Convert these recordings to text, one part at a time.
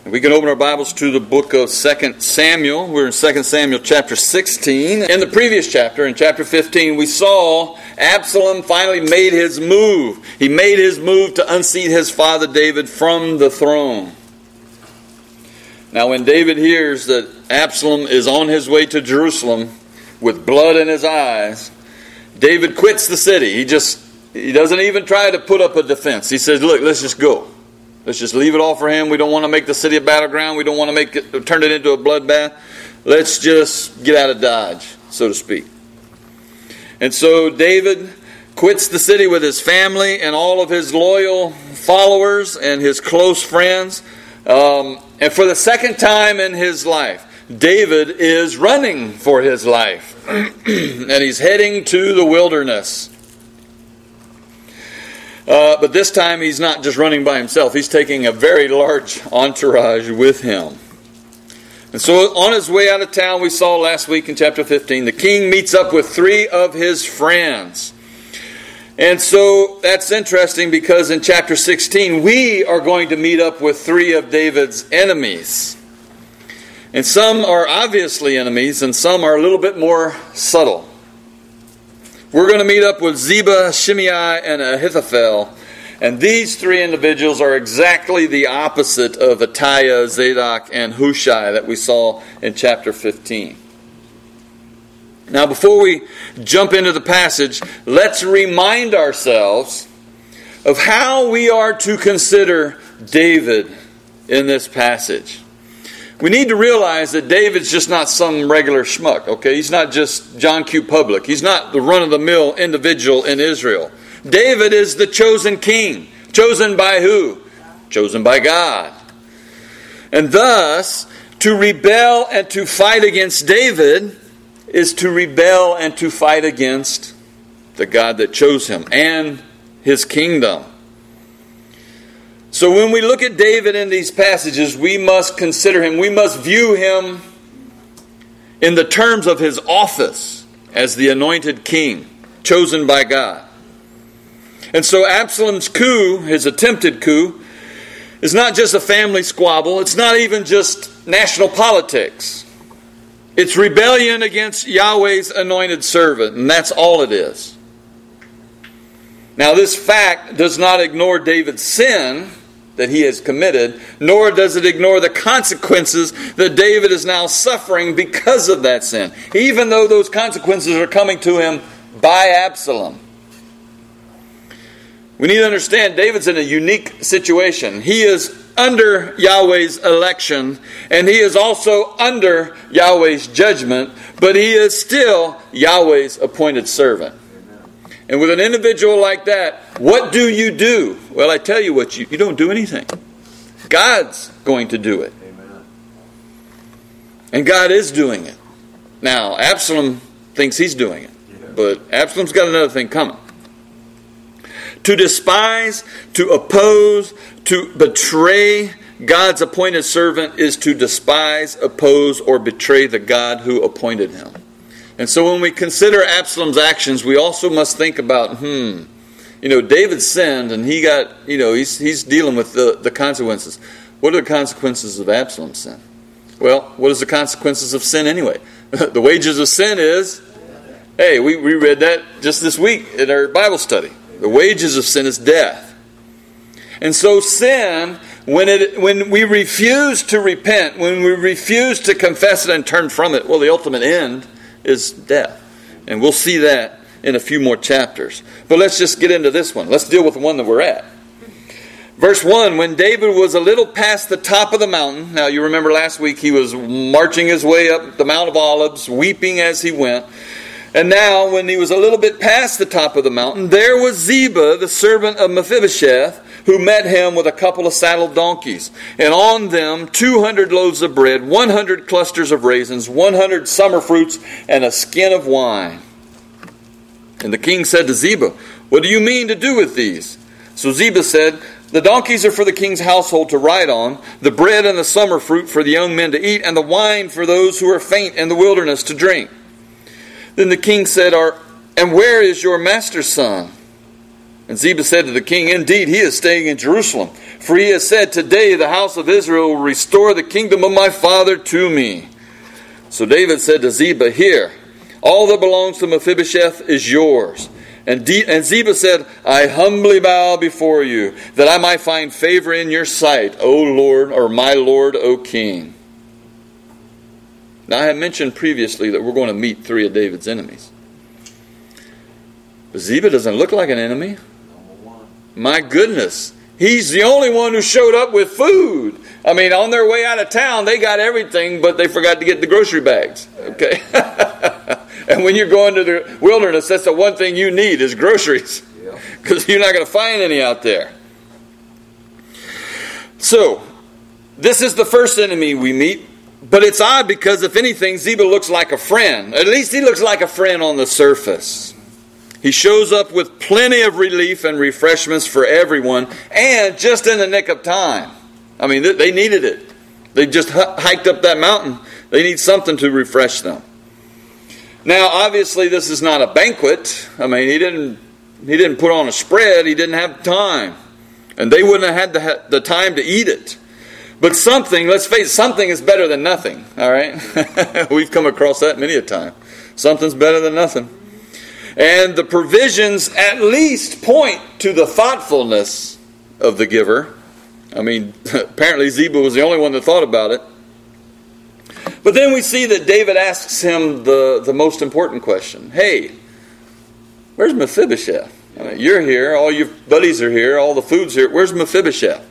We can open our Bibles to the book of 2 Samuel. We're in 2 Samuel chapter 16. In the previous chapter, in chapter 15, we saw Absalom finally made his move. He made his move to unseat his father David from the throne. Now when David hears that Absalom is on his way to Jerusalem with blood in his eyes, David quits the city. He doesn't even try to put up a defense. He says, look, let's just go. Let's just leave it all for him. We don't want to make the city a battleground. We don't want to turn it into a bloodbath. Let's just get out of Dodge, so to speak. And so David quits the city with his family and all of his loyal followers and his close friends. And for the second time in his life, David is running for his life. And he's heading to the wilderness. But this time he's not just running by himself. He's taking a very large entourage with him. And so on his way out of town, we saw last week in chapter 15, the king meets up with 3 of his friends. And so that's interesting because in chapter 16, we are going to meet up with 3 of David's enemies. And some are obviously enemies and some are a little bit more subtle. We're going to meet up with Ziba, Shimei, and Ahithophel. And these 3 individuals are exactly the opposite of Attiah, Zadok, and Hushai that we saw in chapter 15. Now, before we jump into the passage, let's remind ourselves of how we are to consider David in this passage. We need to realize that David's just not some regular schmuck, okay? He's not just John Q. Public. He's not the run-of-the-mill individual in Israel. David is the chosen king. Chosen by who? Chosen by God. And thus, to rebel and to fight against David is to rebel and to fight against the God that chose him and his kingdom. So when we look at David in these passages, we must consider him, we must view him in the terms of his office as the anointed king, chosen by God. And so Absalom's coup, his attempted coup, is not just a family squabble. It's not even just national politics. It's rebellion against Yahweh's anointed servant, and that's all it is. Now this fact does not ignore David's sin that he has committed, nor does it ignore the consequences that David is now suffering because of that sin, even though those consequences are coming to him by Absalom. We need to understand David's in a unique situation. He is under Yahweh's election, and he is also under Yahweh's judgment, but he is still Yahweh's appointed servant. And with an individual like that, what do you do? Well, I tell you what, you don't do anything. God's going to do it. Amen. And God is doing it. Now, Absalom thinks he's doing it, but Absalom's got another thing coming. To despise, to oppose, to betray God's appointed servant is to despise, oppose, or betray the God who appointed him. And so when we consider Absalom's actions, we also must think about, David sinned and he got, he's dealing with the consequences. What are the consequences of Absalom's sin? Well, what is the consequences of sin anyway? The wages of sin is, hey, we read that just this week in our Bible study. The wages of sin is death. And so sin, when we refuse to repent, when we refuse to confess it and turn from it, well, the ultimate end is death. And we'll see that in a few more chapters. But let's just get into this one. Let's deal with the one that we're at. Verse 1, when David was a little past the top of the mountain, now you remember last week he was marching his way up the Mount of Olives, weeping as he went. And now when he was a little bit past the top of the mountain, there was Ziba, the servant of Mephibosheth, who met him with a couple of saddled donkeys, and on them 200 loaves of bread, 100 clusters of raisins, 100 summer fruits, and a skin of wine. And the king said to Ziba, "What do you mean to do with these?" So Ziba said, "The donkeys are for the king's household to ride on, the bread and the summer fruit for the young men to eat, and the wine for those who are faint in the wilderness to drink." Then the king said, "And where is your master's son?" And Ziba said to the king, indeed, he is staying in Jerusalem. For he has said, today the house of Israel will restore the kingdom of my father to me. So David said to Ziba, here, all that belongs to Mephibosheth is yours. And Ziba said, I humbly bow before you, that I might find favor in your sight, O Lord, or my Lord, O King. Now I have mentioned previously that we're going to meet 3 of David's enemies. But Ziba doesn't look like an enemy. My goodness. He's the only one who showed up with food. I mean, on their way out of town, they got everything, but they forgot to get the grocery bags. Okay? And when you're going to the wilderness, that's the one thing you need is groceries. Because you're not going to find any out there. So, this is the first enemy we meet. But it's odd because, if anything, Ziba looks like a friend. At least he looks like a friend on the surface. He shows up with plenty of relief and refreshments for everyone, and just in the nick of time. I mean, they needed it. They just hiked up that mountain. They need something to refresh them. Now, obviously, this is not a banquet. I mean, he didn't put on a spread. He didn't have time. And they wouldn't have had the time to eat it. But something, let's face it, something is better than nothing. All right? We've come across that many a time. Something's better than nothing. And the provisions at least point to the thoughtfulness of the giver. I mean, apparently Ziba was the only one that thought about it. But then we see that David asks him the most important question. Hey, where's Mephibosheth? I mean, you're here, all your buddies are here, all the food's here. Where's Mephibosheth?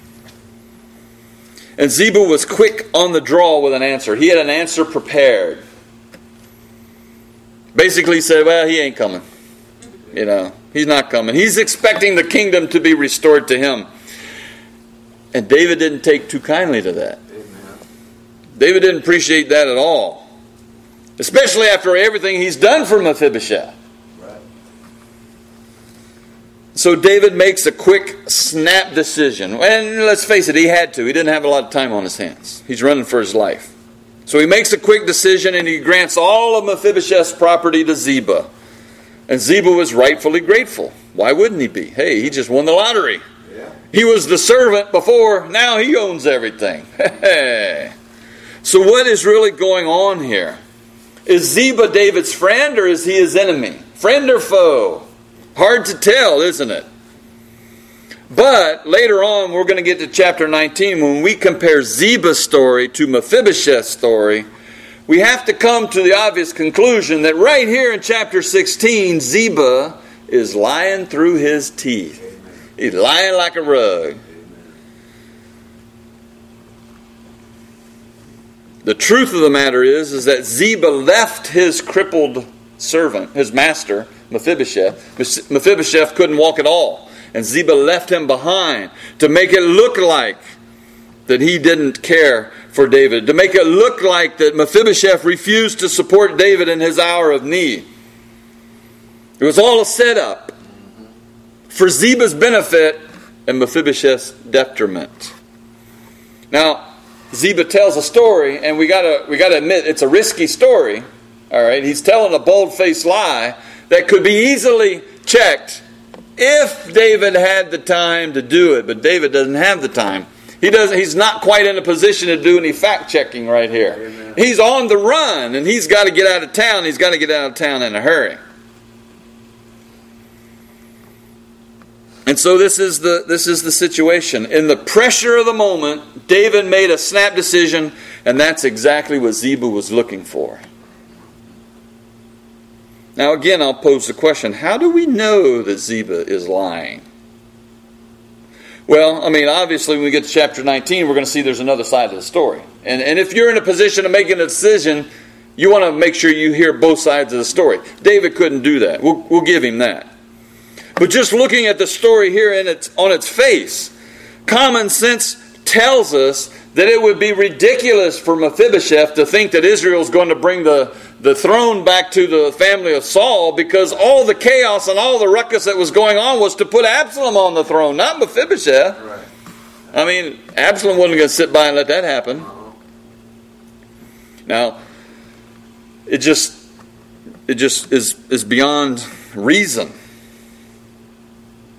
And Ziba was quick on the draw with an answer. He had an answer prepared. Basically said, well, he ain't coming. You know, he's not coming. He's expecting the kingdom to be restored to him. And David didn't take too kindly to that. Amen. David didn't appreciate that at all. Especially after everything he's done for Mephibosheth. Right. So David makes a quick, snap decision. And let's face it, he had to. He didn't have a lot of time on his hands. He's running for his life. So he makes a quick decision and he grants all of Mephibosheth's property to Ziba. And Ziba was rightfully grateful. Why wouldn't he be? Hey, he just won the lottery. Yeah. He was the servant before, now he owns everything. So what is really going on here? Is Ziba David's friend or is he his enemy? Friend or foe? Hard to tell, isn't it? But later on, we're going to get to chapter 19. When we compare Ziba's story to Mephibosheth's story, we have to come to the obvious conclusion that right here in chapter 16, Ziba is lying through his teeth. He's lying like a rug. The truth of the matter is that Ziba left his crippled servant, his master, Mephibosheth. Mephibosheth couldn't walk at all. And Ziba left him behind to make it look like that he didn't care for David. To make it look like that Mephibosheth refused to support David in his hour of need. It was all a setup for Ziba's benefit and Mephibosheth's detriment. Now, Ziba tells a story, and we gotta admit it's a risky story. All right, he's telling a bold-faced lie that could be easily checked if David had the time to do it, but David doesn't have the time. He's not quite in a position to do any fact-checking right here. Amen. He's on the run, and he's got to get out of town. He's got to get out of town in a hurry. And so this is the situation. In the pressure of the moment, David made a snap decision, and that's exactly what Ziba was looking for. Now again, I'll pose the question, how do we know that Ziba is lying? Well, I mean, obviously when we get to chapter 19, we're going to see there's another side of the story. And if you're in a position of making a decision, you want to make sure you hear both sides of the story. David couldn't do that. We'll give him that. But just looking at the story here on its face, common sense tells us that it would be ridiculous for Mephibosheth to think that Israel's going to bring the throne back to the family of Saul, because all the chaos and all the ruckus that was going on was to put Absalom on the throne, not Mephibosheth. Right. I mean, Absalom wasn't going to sit by and let that happen. Now, it just is beyond reason.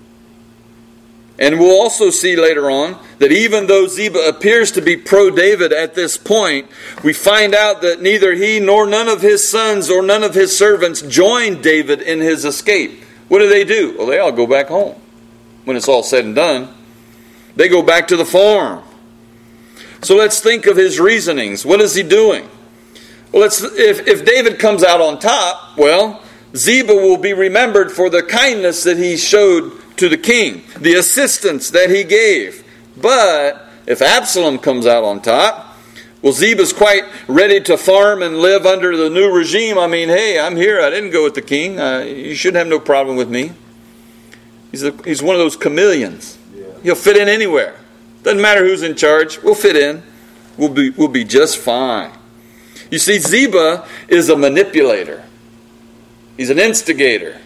And we'll also see later on that even though Ziba appears to be pro-David at this point, we find out that neither he nor none of his sons or none of his servants joined David in his escape. What do? Well, they all go back home. When it's all said and done, they go back to the farm. So let's think of his reasonings. What is he doing? Well, if David comes out on top, well, Ziba will be remembered for the kindness that he showed to the king, the assistance that he gave. But if Absalom comes out on top, well, Ziba's quite ready to farm and live under the new regime. I mean, hey, I'm here. I didn't go with the king. You should have no problem with me. He's one of those chameleons. He'll fit in anywhere. Doesn't matter who's in charge. We'll fit in. We'll be just fine. You see, Ziba is a manipulator. He's an instigator.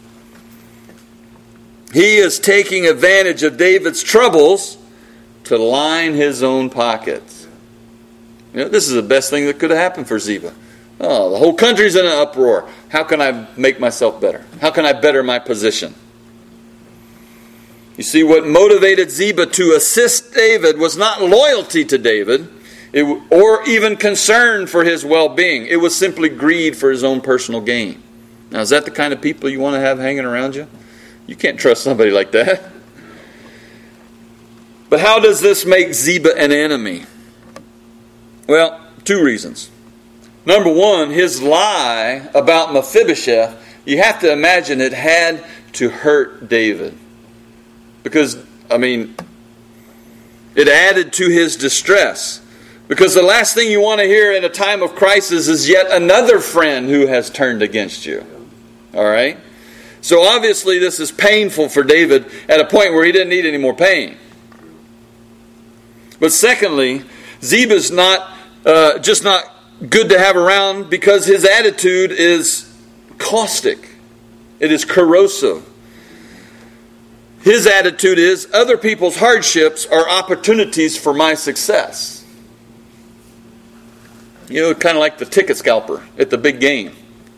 He is taking advantage of David's troubles to line his own pockets. This is the best thing that could have happened for Ziba. Oh, the whole country's in an uproar. How can I make myself better? How can I better my position? You see, what motivated Ziba to assist David was not loyalty to David or even concern for his well-being. It was simply greed for his own personal gain. Now, is that the kind of people you want to have hanging around you? You can't trust somebody like that. But how does this make Ziba an enemy? Well, two reasons. Number one, his lie about Mephibosheth, you have to imagine it had to hurt David. Because, it added to his distress. Because the last thing you want to hear in a time of crisis is yet another friend who has turned against you. All right? So obviously this is painful for David at a point where he didn't need any more pain. But secondly, Ziba's just not good to have around because his attitude is caustic. It is corrosive. His attitude is, other people's hardships are opportunities for my success. Kind of like the ticket scalper at the big game.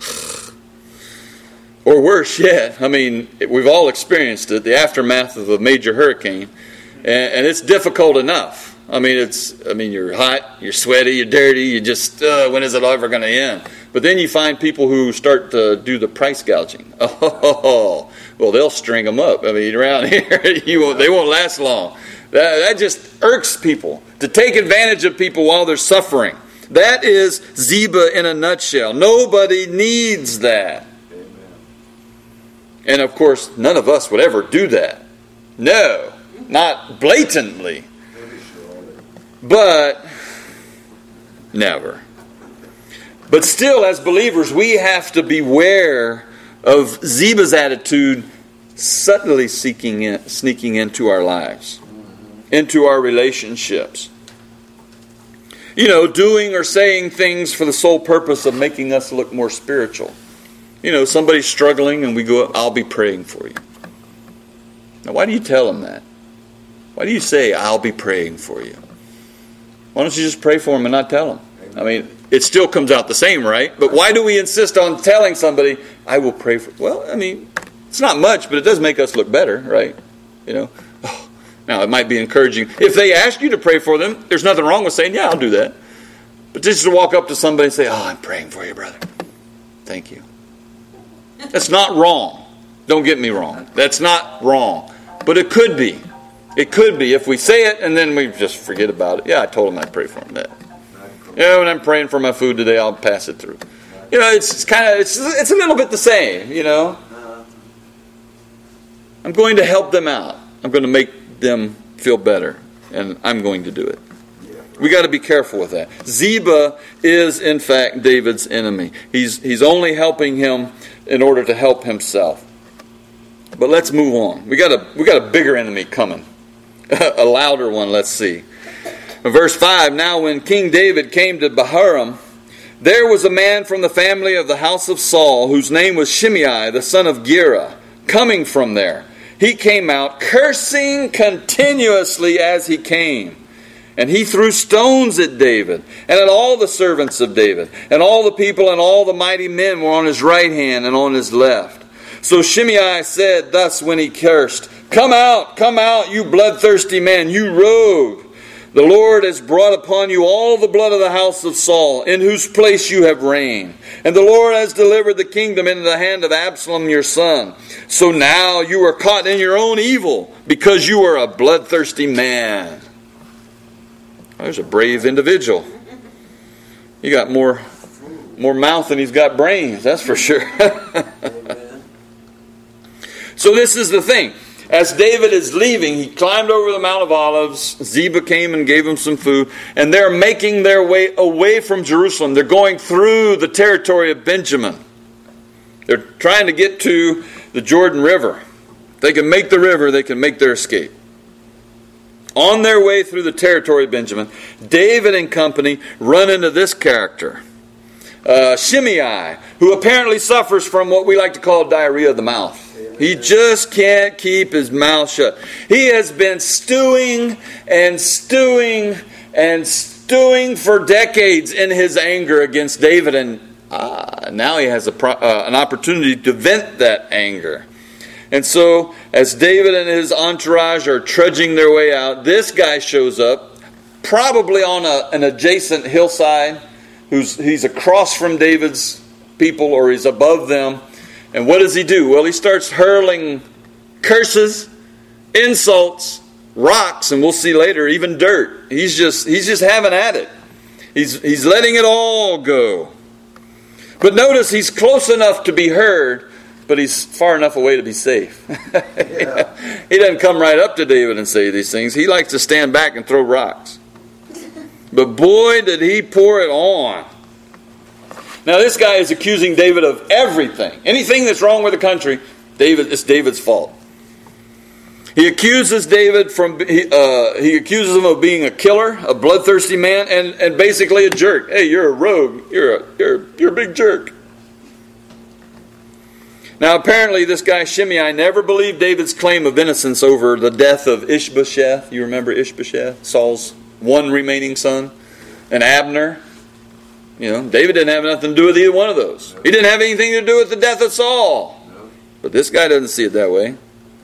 Or worse yet, we've all experienced it, the aftermath of a major hurricane, and it's difficult enough. You're hot, you're sweaty, you're dirty, you just, when is it ever going to end? But then you find people who start to do the price gouging. Oh, well, they'll string them up. Around here, they won't last long. That just irks people, to take advantage of people while they're suffering. That is Ziba in a nutshell. Nobody needs that. And of course, none of us would ever do that. No, not blatantly. But never. But still, as believers, we have to beware of Ziba's attitude subtly sneaking into our lives, into our relationships. Doing or saying things for the sole purpose of making us look more spiritual. Somebody's struggling and we go, I'll be praying for you. Now, why do you tell them that? Why do you say, I'll be praying for you? Why don't you just pray for them and not tell them? It still comes out the same, right? But why do we insist on telling somebody, I will pray for you? Well, it's not much, but it does make us look better, right? Now, it might be encouraging. If they ask you to pray for them, there's nothing wrong with saying, yeah, I'll do that. But just to walk up to somebody and say, I'm praying for you, brother. Thank you. That's not wrong. Don't get me wrong. That's not wrong. But it could be. It could be if we say it and then we just forget about it. Yeah, I told him I'd pray for him. When I'm praying for my food today, I'll pass it through. It's a little bit the same, I'm going to help them out. I'm going to make them feel better. And I'm going to do it. We got to be careful with that. Ziba is, in fact, David's enemy. He's only helping him in order to help himself. But let's move on. We got a bigger enemy coming. A louder one, let's see. Verse 5, now when King David came to Bahurim, there was a man from the family of the house of Saul, whose name was Shimei, the son of Gera, coming from there. He came out cursing continuously as he came. And he threw stones at David and at all the servants of David. And all the people and all the mighty men were on his right hand and on his left. So Shimei said thus when he cursed, Come out, you bloodthirsty man, you rogue. The Lord has brought upon you all the blood of the house of Saul, in whose place you have reigned. And the Lord has delivered the kingdom into the hand of Absalom your son. So now you are caught in your own evil, because you are a bloodthirsty man. There's a brave individual. He got more mouth than he's got brains, that's for sure. So this is the thing. As David is leaving, he climbed over the Mount of Olives. Ziba came and gave him some food. And they're making their way away from Jerusalem. They're going through the territory of Benjamin. They're trying to get to the Jordan River. If they can make the river, they can make their escape. On their way through the territory of Benjamin, David and company run into this character. Shimei, who apparently suffers from what we like to call diarrhea of the mouth. He just can't keep his mouth shut. He has been stewing and stewing and stewing for decades in his anger against David. And now he has an opportunity to vent that anger. And so, as David and his entourage are trudging their way out, this guy shows up, probably on an adjacent hillside. He's across from David's people, or he's above them. And what does he do? Well, he starts hurling curses, insults, rocks, and we'll see later, even dirt. He's just having at it. He's letting it all go. But notice he's close enough to be heard, but he's far enough away to be safe. Yeah. He doesn't come right up to David and say these things. He likes to stand back and throw rocks. But boy, did he pour it on. Now this guy is accusing David of everything. Anything that's wrong with the country, it's David's fault. He accuses David he accuses him of being a killer, a bloodthirsty man, and basically a jerk. Hey, you're a rogue. You're a big jerk. Now apparently this guy Shimei never believed David's claim of innocence over the death of Ishbosheth. You remember Ishbosheth, Saul's one remaining son, and Abner. David didn't have nothing to do with either one of those. He didn't have anything to do with the death of Saul. But this guy doesn't see it that way.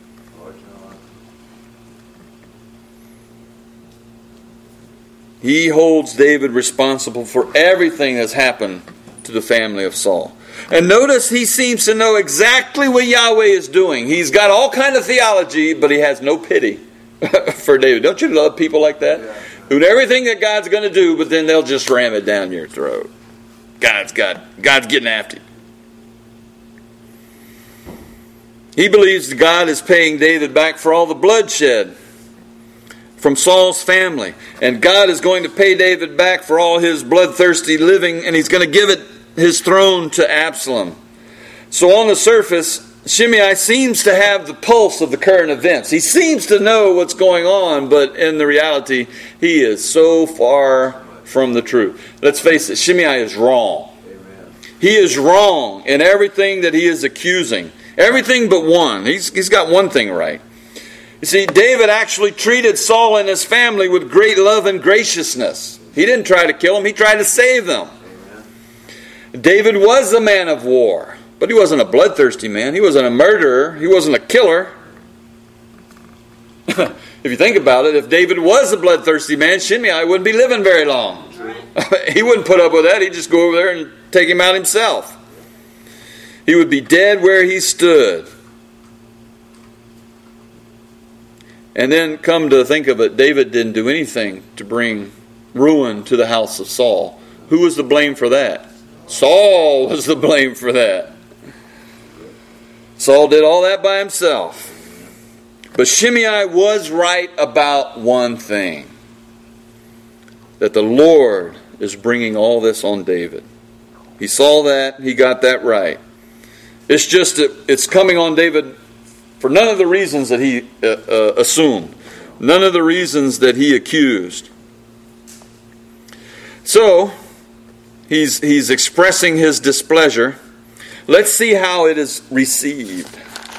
He holds David responsible for everything that's happened to the family of Saul. And notice he seems to know exactly what Yahweh is doing. He's got all kind of theology, but he has no pity for David. Don't you love people like that? Yeah. Who know everything that God's going to do, but then they'll just ram it down your throat. God's getting after you. He believes God is paying David back for all the bloodshed from Saul's family. And God is going to pay David back for all his bloodthirsty living, and he's going to give his throne to Absalom. So on the surface, Shimei seems to have the pulse of the current events. He seems to know what's going on, but in the reality, he is so far from the truth. Let's face it, Shimei is wrong. Amen. He is wrong in everything that he is accusing. Everything but one. He's got one thing right. You see, David actually treated Saul and his family with great love and graciousness. He didn't try to kill them, he tried to save them. Amen. David was a man of war. But he wasn't a bloodthirsty man. He wasn't a murderer. He wasn't a killer. If you think about it, if David was a bloodthirsty man, Shimei wouldn't be living very long. Right. He wouldn't put up with that. He'd just go over there and take him out himself. He would be dead where he stood. And then come to think of it, David didn't do anything to bring ruin to the house of Saul. Who was the blame for that? Saul was the blame for that. Saul did all that by himself. But Shimei was right about one thing. That the Lord is bringing all this on David. He saw that. He got that right. It's just that it's coming on David for none of the reasons that he assumed. None of the reasons that he accused. So, he's expressing his displeasure. Let's see how it is received.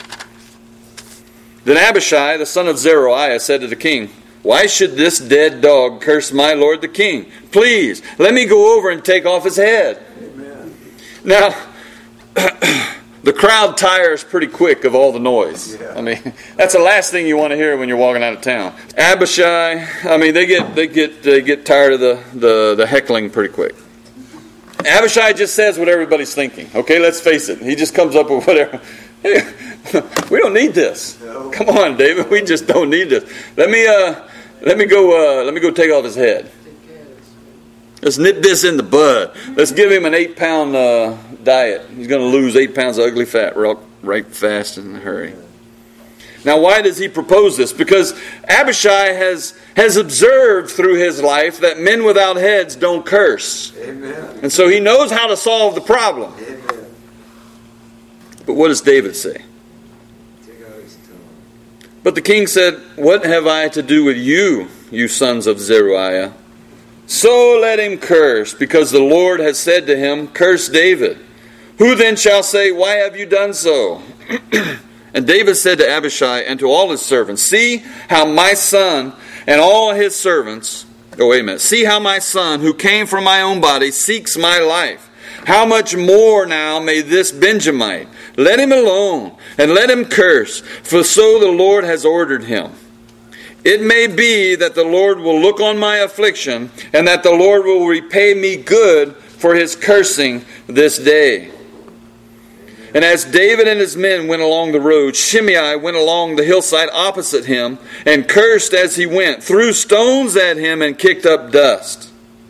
Then Abishai, the son of Zeruiah, said to the king, "Why should this dead dog curse my lord the king? Please, let me go over and take off his head." Amen. Now, the crowd tires pretty quick of all the noise. Yeah. I mean, that's the last thing you want to hear when you're walking out of town. Abishai, I mean, they get tired of the heckling pretty quick. Abishai just says what everybody's thinking. Okay, let's face it. He just comes up with whatever. Hey, we don't need this. No. Come on, David. We just don't need this. Let me go take off his head. Let's nip this in the bud. Let's give him an 8-pound diet. He's going to lose 8 pounds of ugly fat right fast in a hurry. Now, why does he propose this? Because Abishai has observed through his life that men without heads don't curse. Amen. And so he knows how to solve the problem. Amen. But what does David say? Take out his tongue. But the king said, "What have I to do with you, you sons of Zeruiah? So let him curse, because the Lord has said to him, curse David. Who then shall say, why have you done so?" And David said to Abishai and to all his servants, "See how my son and all his servants," "See how my son, who came from my own body, seeks my life. How much more now may this Benjamite? Let him alone, and let him curse, for so the Lord has ordered him. It may be that the Lord will look on my affliction, and that the Lord will repay me good for his cursing this day." And as David and his men went along the road, Shimei went along the hillside opposite him, and cursed as he went, threw stones at him, and kicked up dust.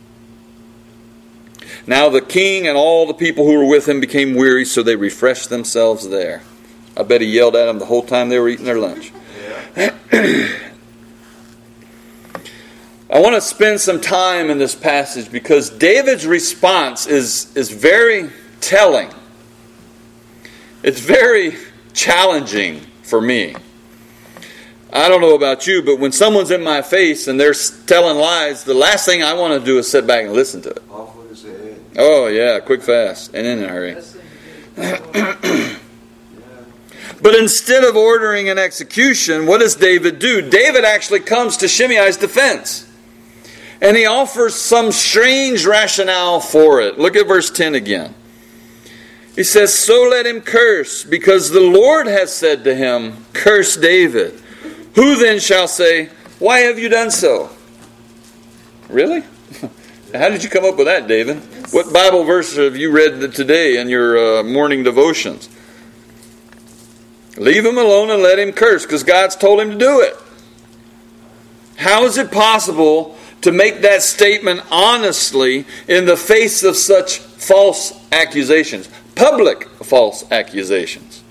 Now the king and all the people who were with him became weary, so they refreshed themselves there. I bet he yelled at them the whole time they were eating their lunch. Yeah. I want to spend some time in this passage because David's response is very telling. It's very challenging for me. I don't know about you, but when someone's in my face and they're telling lies, the last thing I want to do is sit back and listen to it. Off with his head. Oh yeah, quick, fast, and in a hurry. Yeah. But instead of ordering an execution, what does David do? David actually comes to Shimei's defense. And he offers some strange rationale for it. Look at verse 10 again. He says, "So let him curse, because the Lord has said to him, curse David. Who then shall say, why have you done so?" Really? How did you come up with that, David? What Bible verse have you read today in your morning devotions? Leave him alone and let him curse, because God's told him to do it. How is it possible to make that statement honestly in the face of such false accusations? Public false accusations.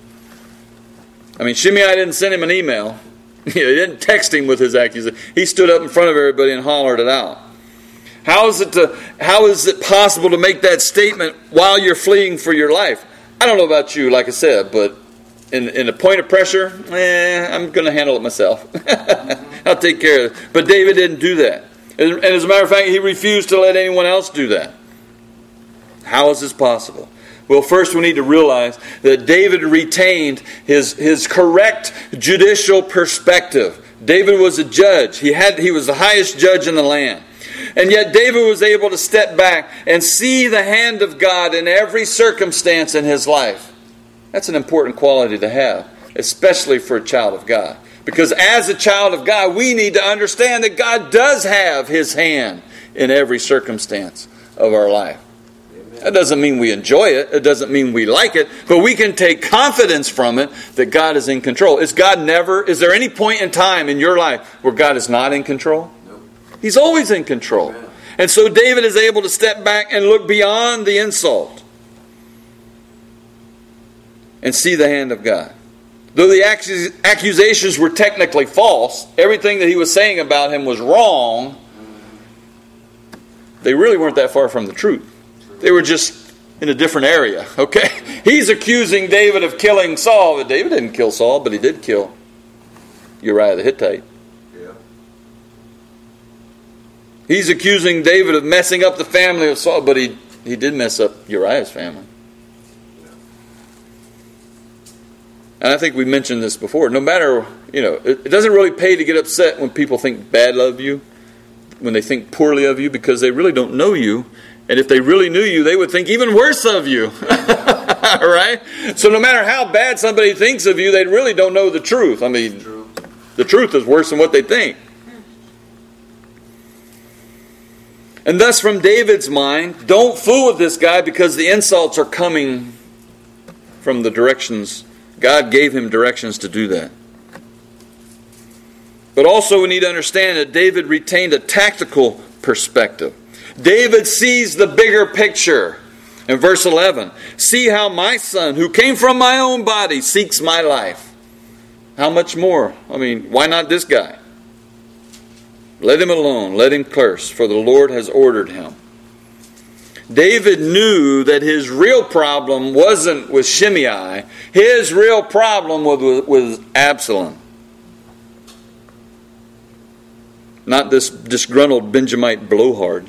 I mean, Shimei didn't send him an email. He didn't text him with his accusation. He stood up in front of everybody and hollered it out. How is it possible to make that statement while you're fleeing for your life? I don't know about you, like I said, but in a point of pressure, I'm going to handle it myself. I'll take care of it. But David didn't do that. And as a matter of fact, he refused to let anyone else do that. How is this possible? Well, first we need to realize that David retained his correct judicial perspective. David was a judge. He was the highest judge in the land. And yet David was able to step back and see the hand of God in every circumstance in his life. That's an important quality to have, especially for a child of God. Because as a child of God, we need to understand that God does have his hand in every circumstance of our life. That doesn't mean we enjoy it. It doesn't mean we like it. But we can take confidence from it that God is in control. Is there any point in time in your life where God is not in control? Nope. He's always in control. Amen. And so David is able to step back and look beyond the insult and see the hand of God. Though the accusations were technically false, everything that he was saying about him was wrong, they really weren't that far from the truth. They were just in a different area, okay? He's accusing David of killing Saul, but David didn't kill Saul, but he did kill Uriah the Hittite. Yeah. He's accusing David of messing up the family of Saul, but he did mess up Uriah's family. And I think we mentioned this before. No matter, it doesn't really pay to get upset when people think bad of you, when they think poorly of you, because they really don't know you. And if they really knew you, they would think even worse of you. Right? So no matter how bad somebody thinks of you, they really don't know the truth. I mean, True. the truth is worse than what they think. And thus, from David's mind, don't fool with this guy because the insults are coming from the directions. God gave him directions to do that. But also we need to understand that David retained a tactical perspective. David sees the bigger picture. In verse 11, see how my son, who came from my own body, seeks my life. How much more? I mean, why not this guy? Let him alone, let him curse, for the Lord has ordered him. David knew that his real problem wasn't with Shimei. His real problem was with Absalom. Not this disgruntled Benjamite blowhard.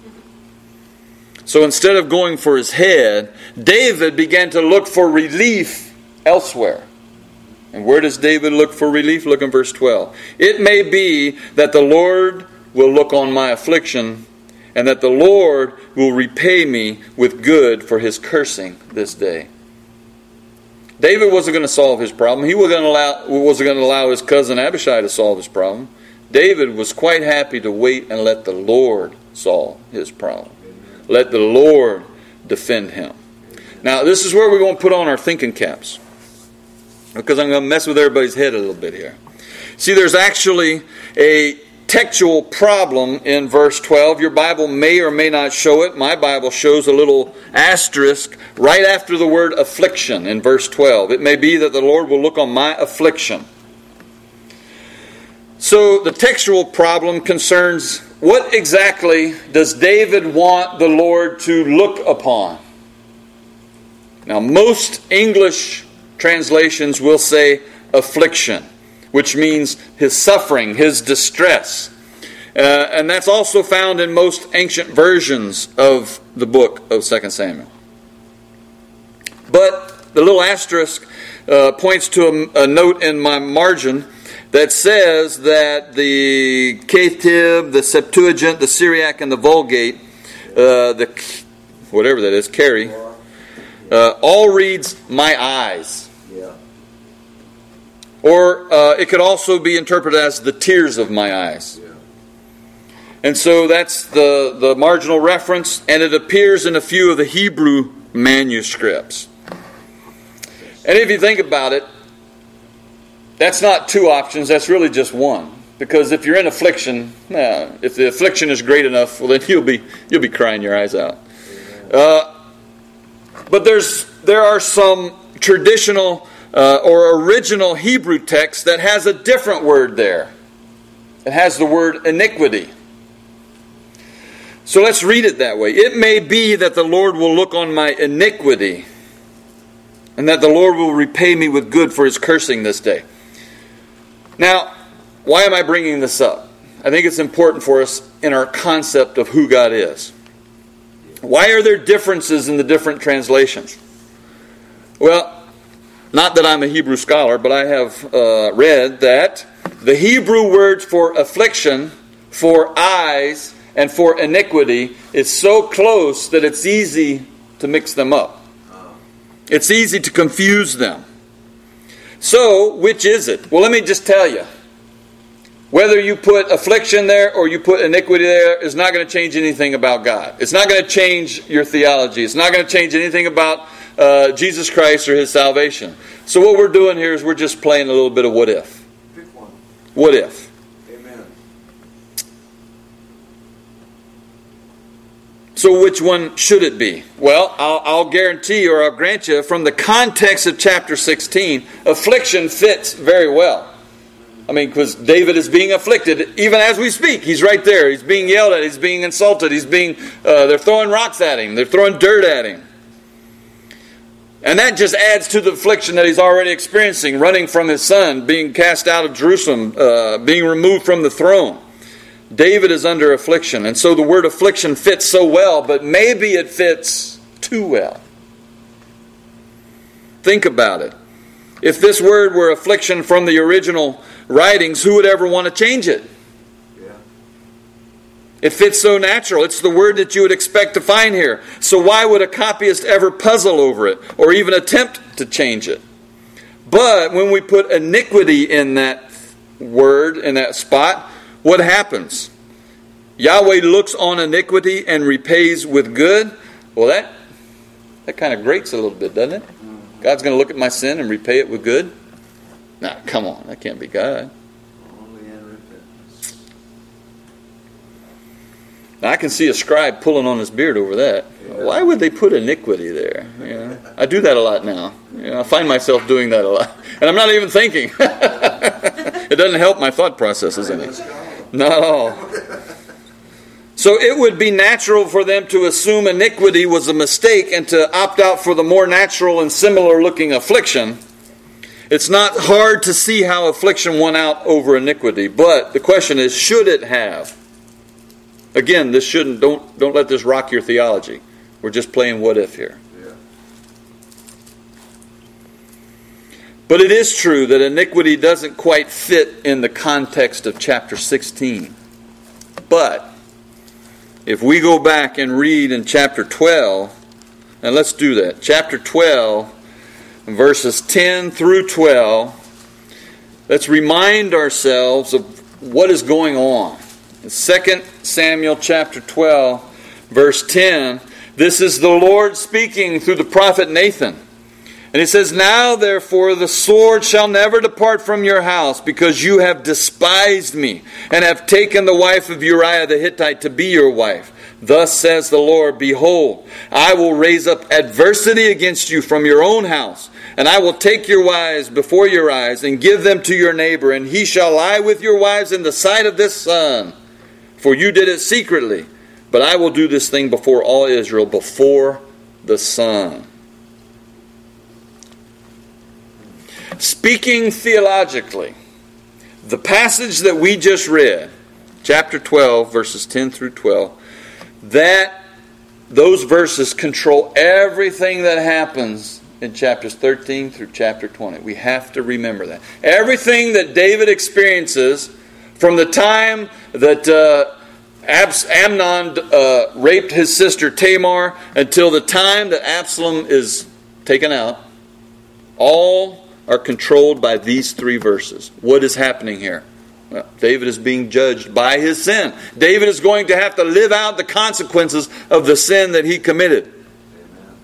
So instead of going for his head, David began to look for relief elsewhere. And where does David look for relief? Look in verse 12. It may be that the Lord will look on my affliction, and that the Lord will repay me with good for his cursing this day. David wasn't going to solve his problem. He wasn't going to allow his cousin Abishai to solve his problem. David was quite happy to wait and let the Lord solve his problem. Let the Lord defend him. Now, this is where we're going to put on our thinking caps, because I'm going to mess with everybody's head a little bit here. See, there's actually a textual problem in verse 12. Your Bible may or may not show it. My Bible shows a little asterisk right after the word affliction in verse 12. It may be that the Lord will look on my affliction. So the textual problem concerns what exactly does David want the Lord to look upon? Now, most English translations will say affliction, which means his suffering, his distress. And that's also found in most ancient versions of the book of 2 Samuel. But the little asterisk points to a note in my margin that says that the Ketib, the Septuagint, the Syriac, and the Vulgate, whatever that is, Carrie, all reads my eyes. Yeah. Or it could also be interpreted as the tears of my eyes. Yeah. And so that's the marginal reference, and it appears in a few of the Hebrew manuscripts. And if you think about it, that's not two options, that's really just one. Because if you're in affliction, if the affliction is great enough, well then you'll be crying your eyes out. But there are some traditional or original Hebrew text that has a different word there. It has the word iniquity. So let's read it that way. It may be that the Lord will look on my iniquity, and that the Lord will repay me with good for his cursing this day. Now, why am I bringing this up? I think it's important for us in our concept of who God is. Why are there differences in the different translations? Well, not that I'm a Hebrew scholar, but I have read that the Hebrew words for affliction, for eyes, and for iniquity is so close that it's easy to mix them up. It's easy to confuse them. So, which is it? Well, let me just tell you. Whether you put affliction there or you put iniquity there is not going to change anything about God. It's not going to change your theology. It's not going to change anything about Jesus Christ or his salvation. So what we're doing here is we're just playing a little bit of what if. Pick one. What if? Amen. So which one should it be? Well, I'll guarantee or I'll grant you from the context of chapter 16, affliction fits very well. I mean, because David is being afflicted even as we speak. He's right there. He's being yelled at. He's being insulted. They're throwing rocks at him. They're throwing dirt at him. And that just adds to the affliction that he's already experiencing, running from his son, being cast out of Jerusalem, being removed from the throne. David is under affliction. And so the word affliction fits so well, but maybe it fits too well. Think about it. If this word were affliction from the original writings, who would ever want to change it? Yeah. It fits so natural. It's the word that you would expect to find here. So why would a copyist ever puzzle over it or even attempt to change it? But when we put iniquity in that word, in that spot, what happens? Yahweh looks on iniquity and repays with good. Well, that kind of grates a little bit, doesn't it? God's going to look at my sin and repay it with good? Nah, come on. That can't be God. Only in repentance. Now, I can see a scribe pulling on his beard over that. Why would they put iniquity there? I do that a lot now. I find myself doing that a lot. And I'm not even thinking. It doesn't help my thought processes any. No. So it would be natural for them to assume iniquity was a mistake and to opt out for the more natural and similar looking affliction. It's not hard to see how affliction won out over iniquity. But the question is, should it have? Again, this shouldn't. Don't let this rock your theology. We're just playing what if here. Yeah. But it is true that iniquity doesn't quite fit in the context of chapter 16. But if we go back and read in chapter 12, and let's do that. Chapter 12, verses 10 through 12, let's remind ourselves of what is going on. In 2 Samuel chapter 12, verse 10, this is the Lord speaking through the prophet Nathan. And he says, "Now therefore the sword shall never depart from your house, because you have despised me, and have taken the wife of Uriah the Hittite to be your wife. Thus says the Lord, Behold, I will raise up adversity against you from your own house, and I will take your wives before your eyes, and give them to your neighbor, and he shall lie with your wives in the sight of this sun. For you did it secretly, but I will do this thing before all Israel, before the sun." Speaking theologically, the passage that we just read, chapter 12, verses 10 through 12, those verses control everything that happens in chapters 13 through chapter 20. We have to remember that. Everything that David experiences from the time that Amnon raped his sister Tamar until the time that Absalom is taken out, all are controlled by these three verses. What is happening here? Well, David is being judged by his sin. David is going to have to live out the consequences of the sin that he committed. Amen.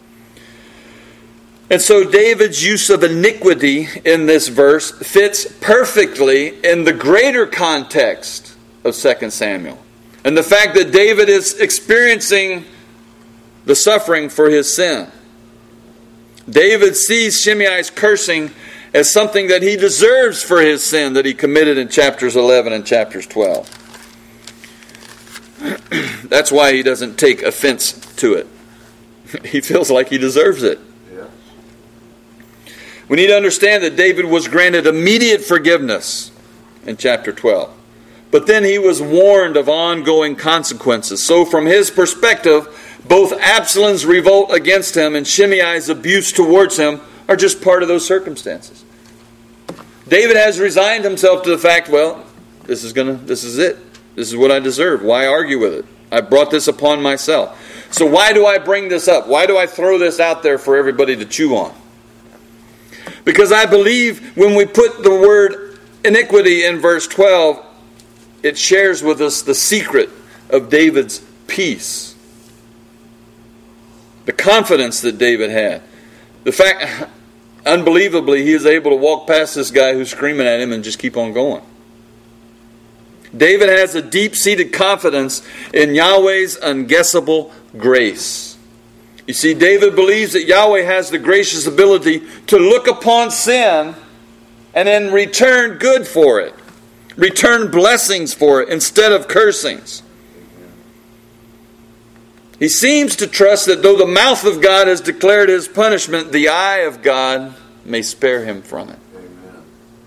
And so David's use of iniquity in this verse fits perfectly in the greater context of 2 Samuel. And the fact that David is experiencing the suffering for his sin. David sees Shimei's cursing as something that he deserves for his sin that he committed in chapters 11 and chapters 12. That's why he doesn't take offense to it. He feels like he deserves it. Yeah. We need to understand that David was granted immediate forgiveness in chapter 12. But then he was warned of ongoing consequences. So from his perspective, both Absalom's revolt against him and Shimei's abuse towards him are just part of those circumstances. David has resigned himself to the fact, well, this is it. This is what I deserve. Why argue with it? I brought this upon myself. So why do I bring this up? Why do I throw this out there for everybody to chew on? Because I believe when we put the word iniquity in verse 12, it shares with us the secret of David's peace. The confidence that David had. The fact, unbelievably, he is able to walk past this guy who's screaming at him and just keep on going. David has a deep-seated confidence in Yahweh's unguessable grace. You see, David believes that Yahweh has the gracious ability to look upon sin and then return good for it. Return blessings for it instead of cursings. He seems to trust that though the mouth of God has declared his punishment, the eye of God may spare him from it. Amen.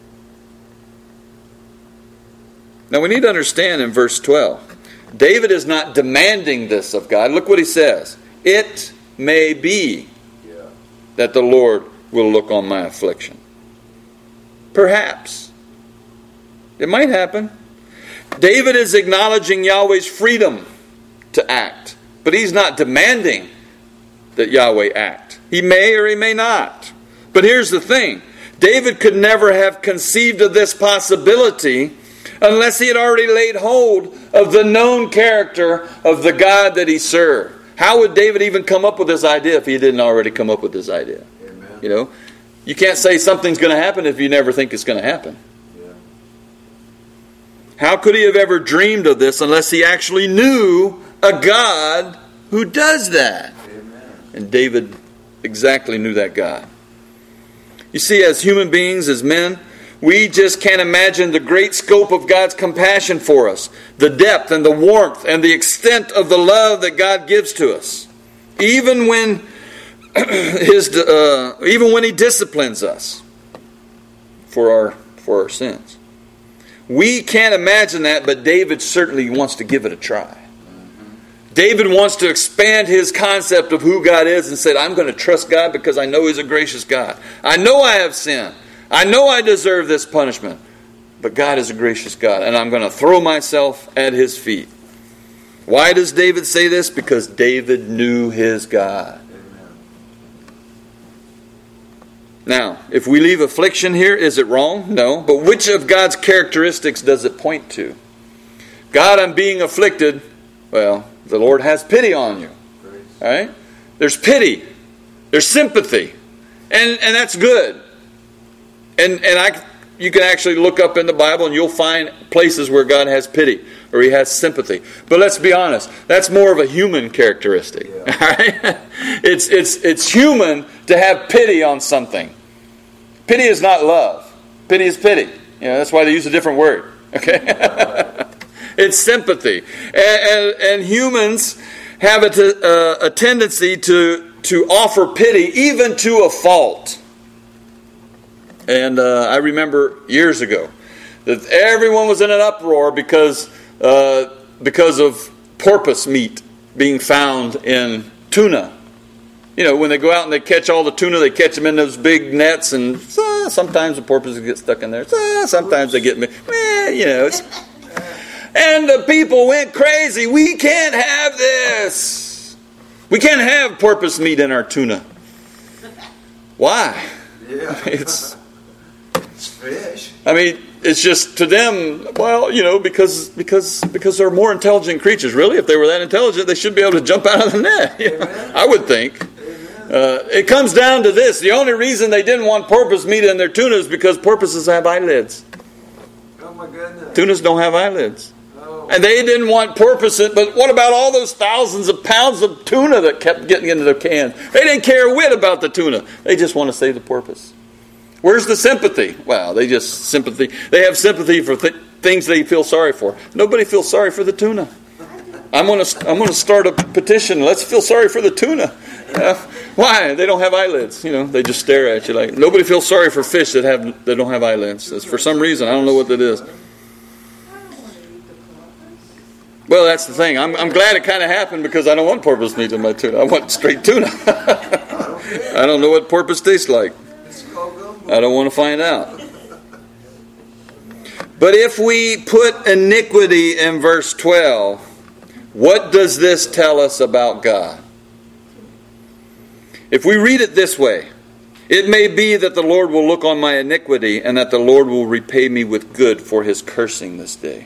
Now we need to understand in verse 12, David is not demanding this of God. Look what he says. It may be that the Lord will look on my affliction. Perhaps. It might happen. David is acknowledging Yahweh's freedom to act, but he's not demanding that Yahweh act. He may or he may not. But here's the thing. David could never have conceived of this possibility unless he had already laid hold of the known character of the God that he served. How would David even come up with this idea if he didn't already come up with this idea? Amen. You know, you can't say something's going to happen if you never think it's going to happen. Yeah. How could he have ever dreamed of this unless he actually knew a God who does that? Amen. And David exactly knew that God. You see, as human beings, as men, we just can't imagine the great scope of God's compassion for us, the depth and the warmth and the extent of the love that God gives to us, even when He disciplines us for our sins. We can't imagine that, but David certainly wants to give it a try. David wants to expand his concept of who God is and said, I'm going to trust God because I know He's a gracious God. I know I have sinned. I know I deserve this punishment. But God is a gracious God, and I'm going to throw myself at His feet. Why does David say this? Because David knew his God. Amen. Now, if we leave affliction here, is it wrong? No. But which of God's characteristics does it point to? God, I'm being afflicted. Well, the Lord has pity on you. Praise. All right? There's pity. There's sympathy. And that's good. And you can actually look up in the Bible and you'll find places where God has pity or He has sympathy. But let's be honest, that's more of a human characteristic. Yeah. All right? It's human to have pity on something. Pity is not love. Pity is pity. You know, that's why they use a different word. Okay? It's sympathy. And humans have a tendency to offer pity even to a fault. And I remember years ago that everyone was in an uproar because of porpoise meat being found in tuna. You know, when they go out and they catch all the tuna, they catch them in those big nets, and sometimes the porpoises get stuck in there. Sometimes they get, you know, and the people went crazy. We can't have this. We can't have porpoise meat in our tuna. Why? Yeah. It's fish. I mean, it's just to them, well, you know, because they're more intelligent creatures. Really, if they were that intelligent, they should be able to jump out of the net. I would think. It comes down to this. The only reason they didn't want porpoise meat in their tuna is because porpoises have eyelids. Oh my goodness. Tunas don't have eyelids. Oh. And they didn't want porpoise, but what about all those thousands of pounds of tuna that kept getting into their cans? They didn't care a whit about the tuna. They just want to save the porpoise. Where's the sympathy? Well, they have sympathy for things they feel sorry for. Nobody feels sorry for the tuna. I'm going to start a petition. Let's feel sorry for the tuna. Why? They don't have eyelids. You know, they just stare at you like. Nobody feels sorry for fish that don't have eyelids. It's for some reason. I don't know what that is. Well, that's the thing. I'm glad it kind of happened because I don't want porpoise meat in my tuna. I want straight tuna. I don't know what porpoise tastes like. I don't want to find out. But if we put iniquity in verse 12, what does this tell us about God? If we read it this way, it may be that the Lord will look on my iniquity and that the Lord will repay me with good for His cursing this day.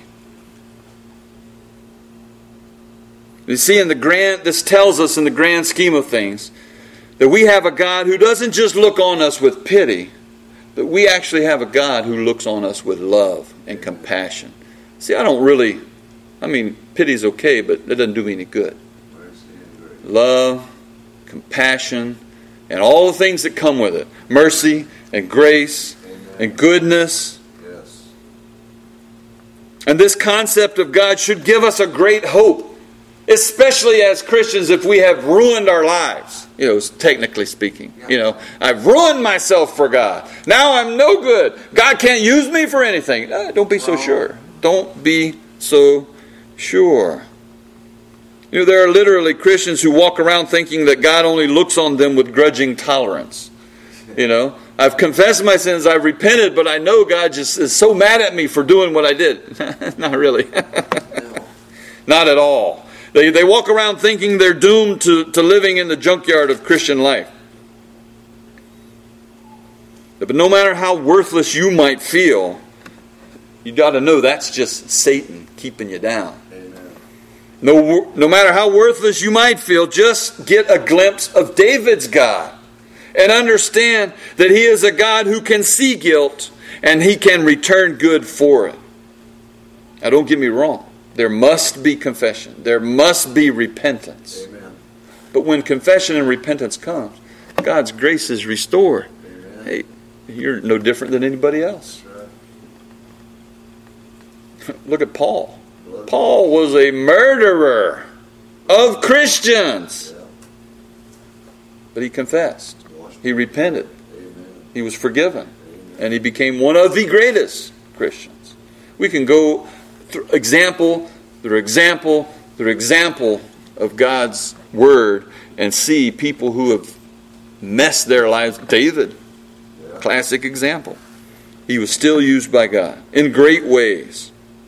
You see, this tells us in the grand scheme of things that we have a God who doesn't just look on us with pity, but we actually have a God who looks on us with love and compassion. See, pity's okay, but it doesn't do me any good. Love, compassion, and all the things that come with it. Mercy and grace and goodness. Yes. And this concept of God should give us a great hope. Especially as Christians, if we have ruined our lives, you know, technically speaking. You know, I've ruined myself for God. Now I'm no good. God can't use me for anything. Don't be so sure. Don't be so sure. You know, there are literally Christians who walk around thinking that God only looks on them with grudging tolerance. You know, I've confessed my sins, I've repented, but I know God just is so mad at me for doing what I did. Not really. Not at all. They walk around thinking they're doomed to living in the junkyard of Christian life. But no matter how worthless you might feel, you got to know that's just Satan keeping you down. Amen. No matter how worthless you might feel, just get a glimpse of David's God. And understand that He is a God who can see guilt and He can return good for it. Now don't get me wrong. There must be confession. There must be repentance. Amen. But when confession and repentance comes, God's grace is restored. Amen. Hey, you're no different than anybody else. Right. Look at Paul. Paul was a murderer of Christians. Yeah. But he confessed. He repented. Amen. He was forgiven. Amen. And he became one of the greatest Christians. We can go through example of God's Word and see people who have messed their lives. David, classic example. He was still used by God in great ways.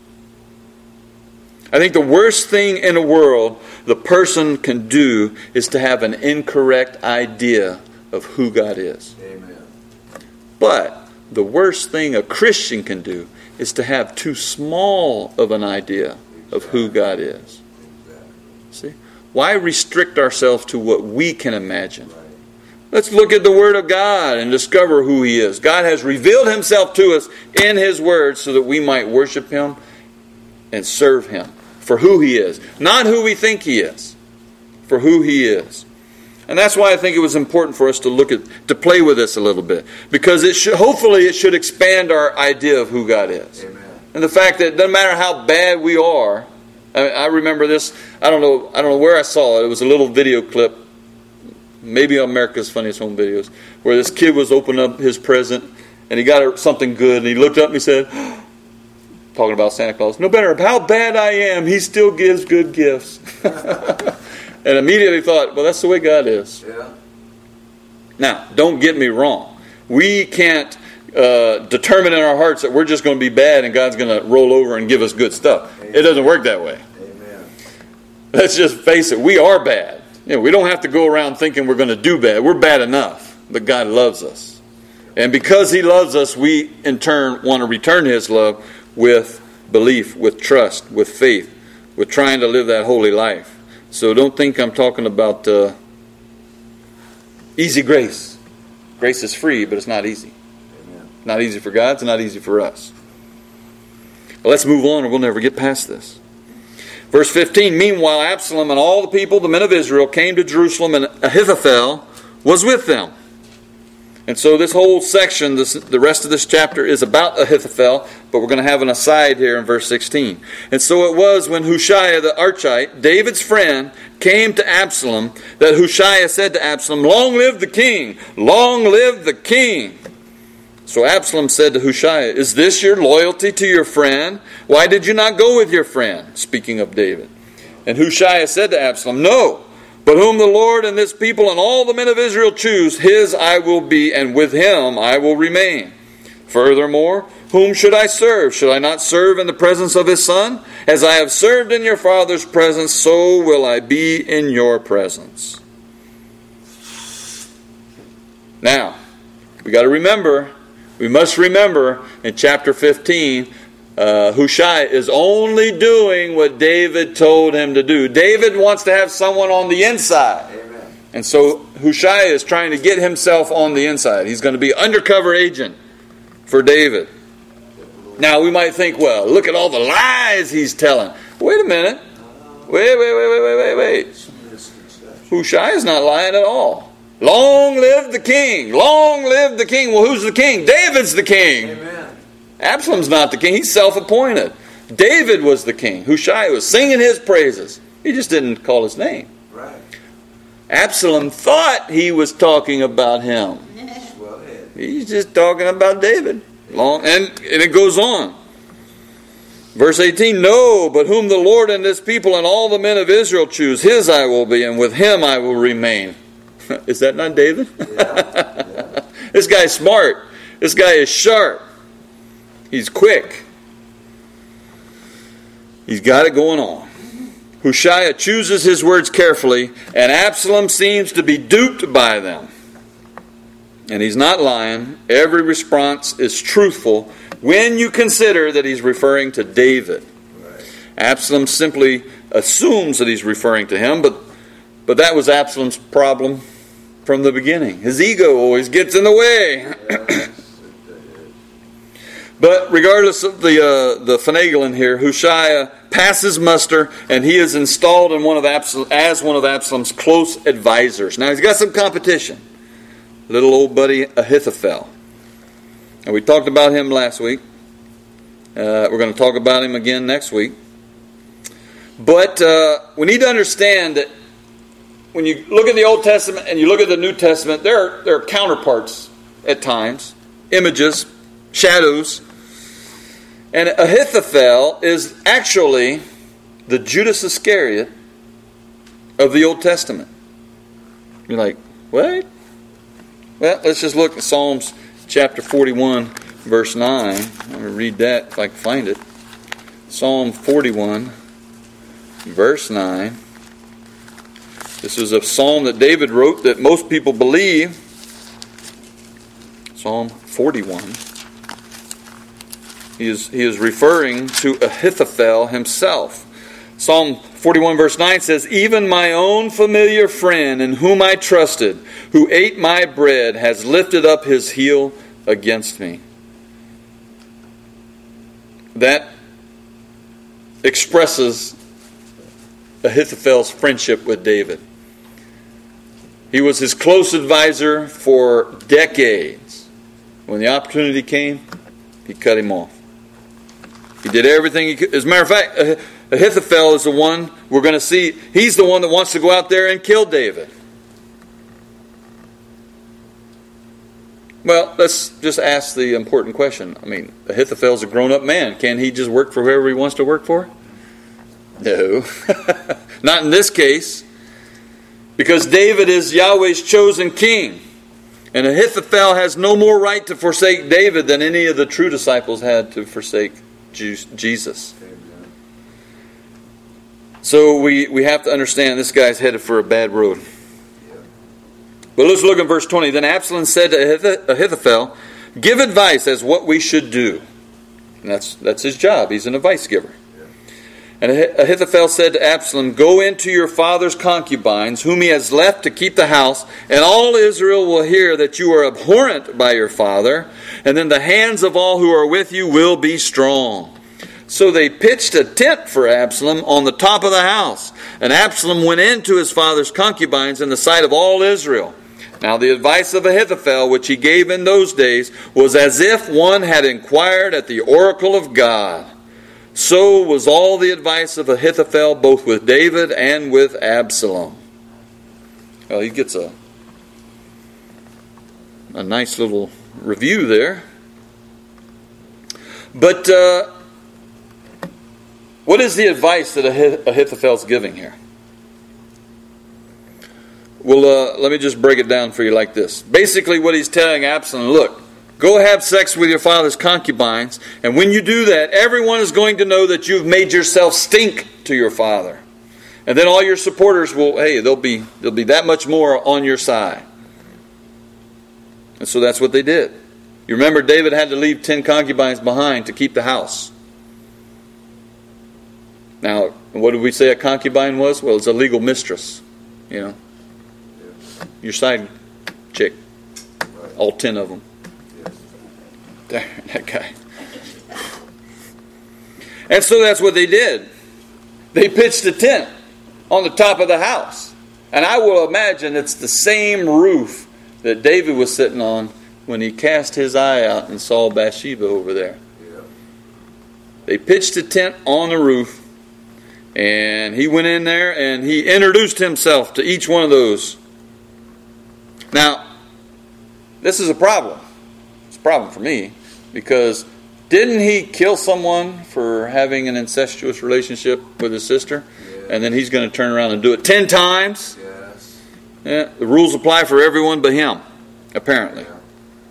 I think the worst thing in the world the person can do is to have an incorrect idea of who God is. Amen. But the worst thing a Christian can do is to have too small of an idea of who God is. See? Why restrict ourselves to what we can imagine? Let's look at the Word of God and discover who He is. God has revealed Himself to us in His Word so that we might worship Him and serve Him for who He is. Not who we think He is, for who He is. And that's why I think it was important for us to play with this a little bit. Because hopefully it should expand our idea of who God is. Amen. And the fact that no matter how bad we are, I remember this, I don't know where I saw it. It was a little video clip, maybe on America's Funniest Home Videos, where this kid was opening up his present and he got something good and he looked up and he said, talking about Santa Claus, no matter how bad I am, He still gives good gifts. And immediately thought, well, that's the way God is. Yeah. Now, don't get me wrong. We can't determine in our hearts that we're just going to be bad and God's going to roll over and give us good stuff. Amen. It doesn't work that way. Amen. Let's just face it. We are bad. We don't have to go around thinking we're going to do bad. We're bad enough. But God loves us. And because He loves us, we in turn want to return His love with belief, with trust, with faith, with trying to live that holy life. So don't think I'm talking about easy grace. Grace is free, but it's not easy. Amen. Not easy for God, it's not easy for us. Well, let's move on or we'll never get past this. Verse 15, meanwhile Absalom and all the people, the men of Israel, came to Jerusalem, and Ahithophel was with them. And so this whole section, the rest of this chapter is about Ahithophel, but we're going to have an aside here in verse 16. And so it was when Hushai the Archite, David's friend, came to Absalom, that Hushai said to Absalom, long live the king! Long live the king! So Absalom said to Hushai, is this your loyalty to your friend? Why did you not go with your friend? Speaking of David. And Hushai said to Absalom, no, but whom the Lord and this people and all the men of Israel choose, his I will be, and with him I will remain. Furthermore, whom should I serve? Should I not serve in the presence of his son? As I have served in your father's presence, so will I be in your presence. Now, we must remember in chapter 15, Hushai is only doing what David told him to do. David wants to have someone on the inside. Amen. And so Hushai is trying to get himself on the inside. He's going to be an undercover agent for David. Now we might think, well, look at all the lies he's telling. Wait a minute. Wait. Hushai is not lying at all. Long live the king. Long live the king. Well, who's the king? David's the king. Amen. Absalom's not the king. He's self-appointed. David was the king. Hushai was singing his praises. He just didn't call his name. Right. Absalom thought he was talking about him. He's just talking about David. And it goes on. Verse 18, no, but whom the Lord and his people and all the men of Israel choose, his I will be, and with him I will remain. Is that not David? Yeah. This guy's smart. This guy is sharp. He's quick. He's got it going on. Hushai chooses his words carefully, and Absalom seems to be duped by them. And he's not lying. Every response is truthful when you consider that he's referring to David. Right. Absalom simply assumes that he's referring to him, but that was Absalom's problem from the beginning. His ego always gets in the way. But regardless of the finagling here, Hushai passes muster, and he is installed in as one of Absalom's close advisors. Now he's got some competition. Little old buddy Ahithophel. And we talked about him last week. We're going to talk about him again next week. But we need to understand that when you look at the Old Testament and you look at the New Testament, there are counterparts at times, images, shadows. And Ahithophel is actually the Judas Iscariot of the Old Testament. You're like, what? Well, let's just look at Psalms chapter 41, verse 9. I'm going to read that if I can find it. Psalm 41, verse 9. This is a psalm that David wrote that most people believe. Psalm 41. He is referring to Ahithophel himself. Psalm 41 verse 9 says, "Even my own familiar friend in whom I trusted, who ate my bread, has lifted up his heel against me." That expresses Ahithophel's friendship with David. He was his close advisor for decades. When the opportunity came, he cut him off. He did everything he could. As a matter of fact, Ahithophel is the one we're going to see. He's the one that wants to go out there and kill David. Well, let's just ask the important question. I mean, Ahithophel's a grown-up man. Can he just work for whoever he wants to work for? No. Not in this case. Because David is Yahweh's chosen king. And Ahithophel has no more right to forsake David than any of the true disciples had to forsake Jesus. So we have to understand this guy's headed for a bad road. But let's look at verse 20. Then Absalom said to Ahithophel, "Give advice as what we should do." And that's his job. He's an advice giver. And Ahithophel said to Absalom, "Go into your father's concubines, whom he has left to keep the house, and all Israel will hear that you are abhorrent by your father, and then the hands of all who are with you will be strong." So they pitched a tent for Absalom on the top of the house, and Absalom went into his father's concubines in the sight of all Israel. Now the advice of Ahithophel, which he gave in those days, was as if one had inquired at the oracle of God. So was all the advice of Ahithophel, both with David and with Absalom. Well, he gets a nice little review there. But what is the advice that Ahithophel's giving here? Well, let me just break it down for you like this. Basically what he's telling Absalom, look, go have sex with your father's concubines, and when you do that, everyone is going to know that you've made yourself stink to your father. And then all your supporters will, they'll be that much more on your side. And so that's what they did. You remember David had to leave 10 concubines behind to keep the house. Now, what did we say a concubine was? Well, it's a legal mistress. You know, your side chick. All 10 of them. There, that guy. And so that's what they did. They pitched a tent on the top of the house. And I will imagine it's the same roof that David was sitting on when he cast his eye out and saw Bathsheba over there. Yeah. They pitched a tent on the roof, and he went in there and he introduced himself to each one of those. Now, this is a problem. It's a problem for me, because didn't he kill someone for having an incestuous relationship with his sister? Yeah. And then he's going to turn around and do it 10 times? Yes. Yeah, the rules apply for everyone but him, apparently. Yeah.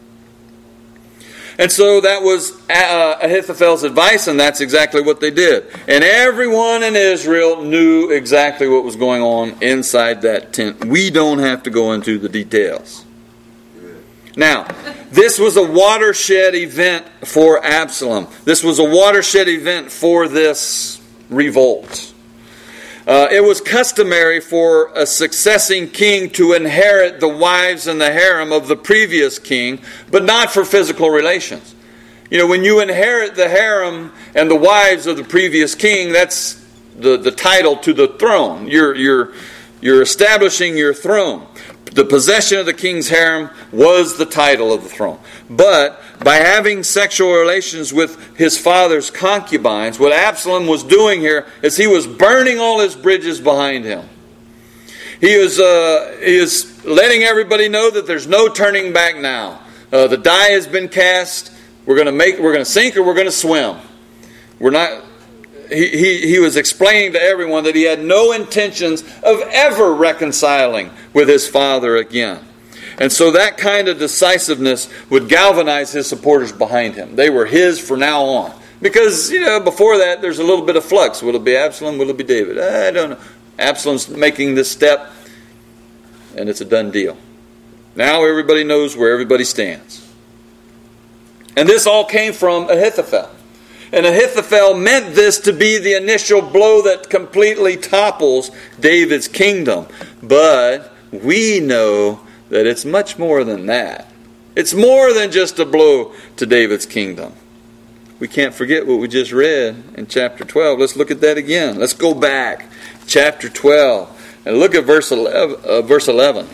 And so that was Ahithophel's advice, and that's exactly what they did. And everyone in Israel knew exactly what was going on inside that tent. We don't have to go into the details. Now, this was a watershed event for Absalom. This was a watershed event for this revolt. It was customary for a succeeding king to inherit the wives and the harem of the previous king, but not for physical relations. You know, when you inherit the harem and the wives of the previous king, that's the title to the throne. You're establishing your throne. The possession of the king's harem was the title of the throne. But by having sexual relations with his father's concubines, what Absalom was doing here is he was burning all his bridges behind him. He is letting everybody know that there's no turning back now. The die has been cast. We're going to sink or we're going to swim. We're not. He was explaining to everyone that he had no intentions of ever reconciling with his father again. And so that kind of decisiveness would galvanize his supporters behind him. They were his from now on. Because, before that, there's a little bit of flux. Will it be Absalom? Will it be David? I don't know. Absalom's making this step, and it's a done deal. Now everybody knows where everybody stands. And this all came from Ahithophel. And Ahithophel meant this to be the initial blow that completely topples David's kingdom. But we know that it's much more than that. It's more than just a blow to David's kingdom. We can't forget what we just read in chapter 12. Let's look at that again. Let's go back. Chapter 12. And look at verse 11.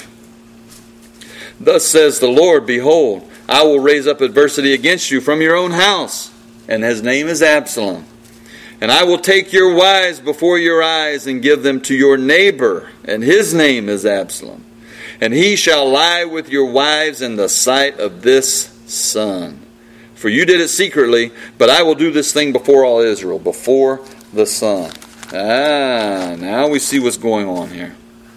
Thus says the Lord, behold, I will raise up adversity against you from your own house. And his name is Absalom. And I will take your wives before your eyes and give them to your neighbor. And his name is Absalom. And he shall lie with your wives in the sight of this sun. For you did it secretly, but I will do this thing before all Israel, before the sun. Now we see what's going on here.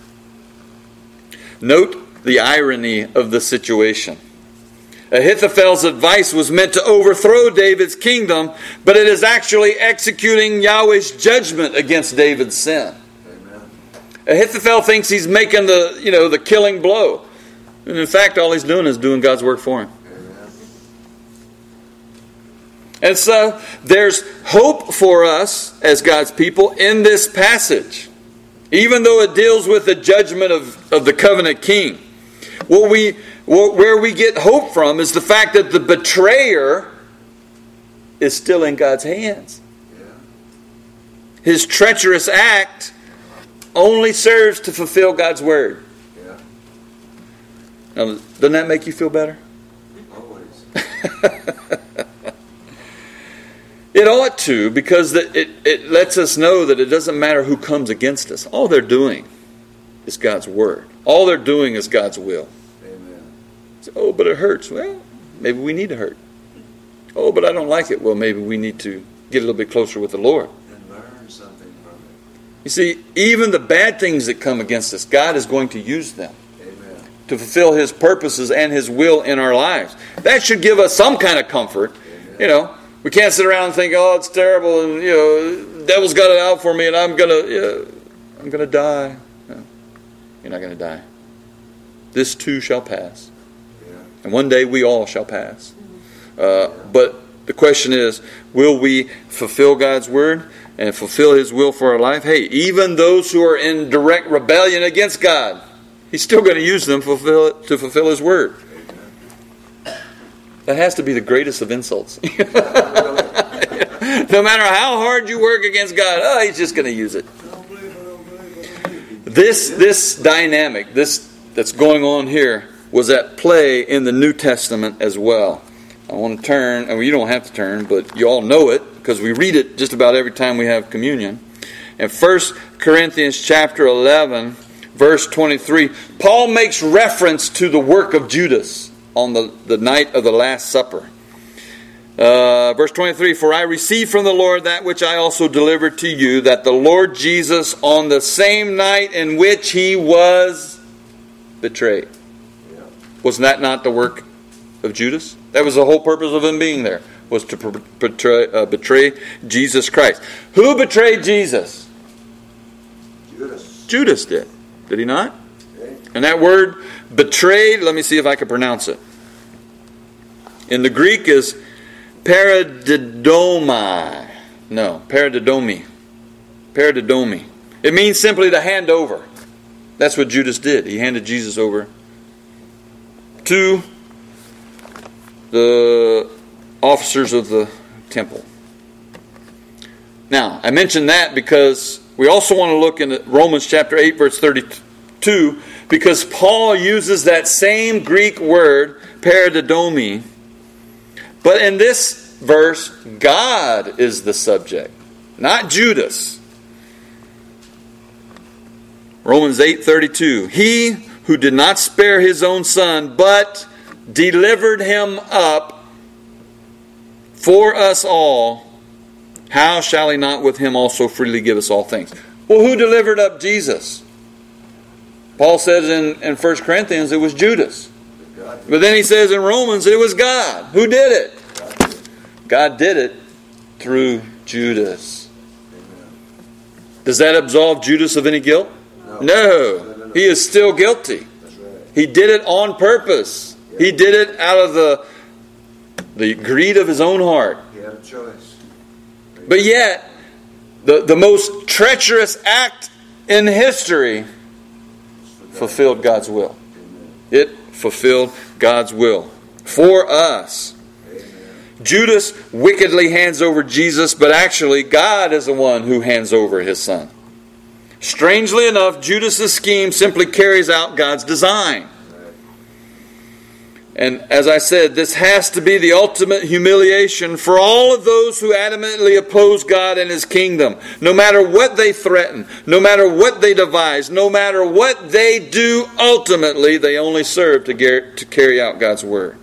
Note the irony of the situation. Ahithophel's advice was meant to overthrow David's kingdom, but it is actually executing Yahweh's judgment against David's sin. Amen. Ahithophel thinks he's making the killing blow. And in fact, all he's doing is doing God's work for him. Amen. And so there's hope for us as God's people in this passage. Even though it deals with the judgment of the covenant king. Where we get hope from is the fact that the betrayer is still in God's hands. Yeah. His treacherous act only serves to fulfill God's word. Yeah. Now, doesn't that make you feel better? Always. It ought to, because it lets us know that it doesn't matter who comes against us. All they're doing is God's word. All they're doing is God's will. Amen. So, oh, but it hurts. Well, maybe we need to hurt. Oh, but I don't like it. Well, maybe we need to get a little bit closer with the Lord. And learn something from it. You see, even the bad things that come against us, God is going to use them. Amen. To fulfill His purposes and His will in our lives. That should give us some kind of comfort. Amen. We can't sit around and think, oh, it's terrible, and the devil's got it out for me, and I'm gonna die. No, you're not gonna die. This too shall pass, and one day we all shall pass. But the question is, will we fulfill God's word and fulfill His will for our life? Hey, even those who are in direct rebellion against God, He's still going to use them to fulfill His word. That has to be the greatest of insults. No matter how hard you work against God, He's just going to use it. This dynamic, that's going on here, was at play in the New Testament as well. I want to turn, and you don't have to turn, but you all know it, because we read it just about every time we have communion. In 1 Corinthians chapter 11, verse 23, Paul makes reference to the work of Judas on the night of the Last Supper. Verse 23, for I received from the Lord that which I also delivered to you, that the Lord Jesus, on the same night in which He was betrayed. Was that not the work of Judas? That was the whole purpose of him being there, was to betray Jesus Christ. Who betrayed Jesus? Judas. Judas did. Did he not? Okay. And that word betrayed, let me see if I can pronounce it. In the Greek is paradidomai. No, paradidomi. Paradidomi. It means simply to hand over. That's what Judas did. He handed Jesus over to the officers of the temple. Now, I mention that because we also want to look in Romans chapter 8, verse 32, because Paul uses that same Greek word, paradidomi, but in this verse, God is the subject, not Judas. Romans 8:32. He who did not spare his own son, but delivered him up for us all, how shall he not with him also freely give us all things? Well, who delivered up Jesus? Paul says in 1 Corinthians it was Judas. But then he says in Romans it was God. Who did it? God did it through Judas. Does that absolve Judas of any guilt? No. He is still guilty. He did it on purpose. He did it out of the greed of his own heart. He had a choice. But yet, the most treacherous act in history fulfilled God's will. It fulfilled God's will for us. Judas wickedly hands over Jesus, but actually God is the one who hands over his son. Strangely enough, Judas' scheme simply carries out God's design. And as I said, this has to be the ultimate humiliation for all of those who adamantly oppose God and His kingdom. No matter what they threaten, no matter what they devise, no matter what they do, ultimately they only serve to carry out God's word.